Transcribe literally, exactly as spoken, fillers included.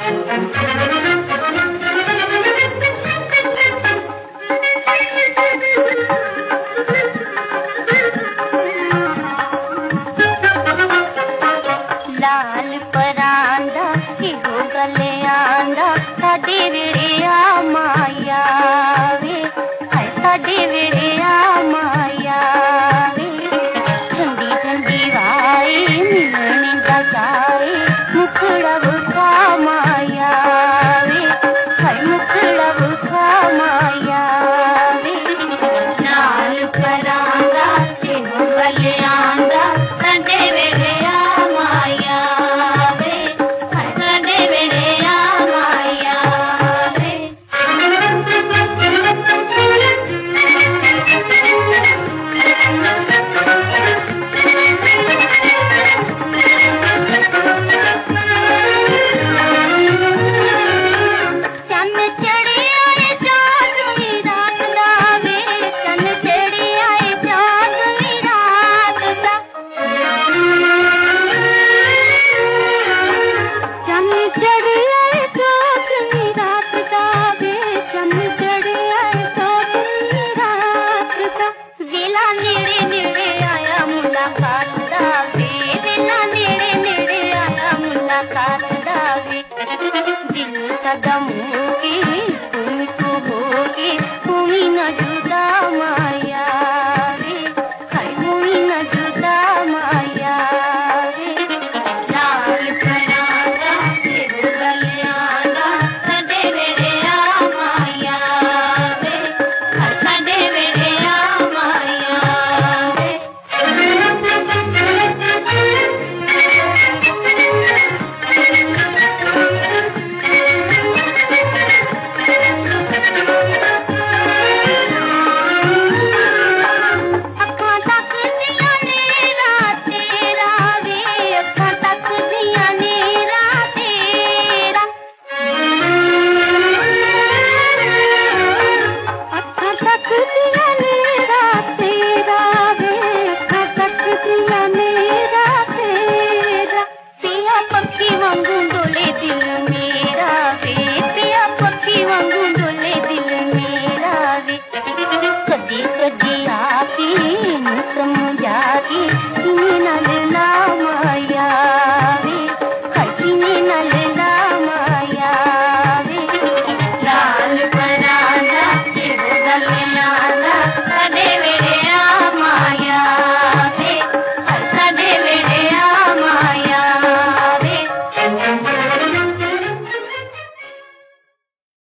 लाल परांदा की हो गले आंदा साडी विड़िया माया वे, हाय साडी विड़िया माया वे। ठंडी ठंडी वाई मिलने जगाई मुखड़ा बुखा माया वे, हाय मुखड़ा बुखा माया वे। लाल परांदा की हो गले आंदा साडी विड़िया दिल कदम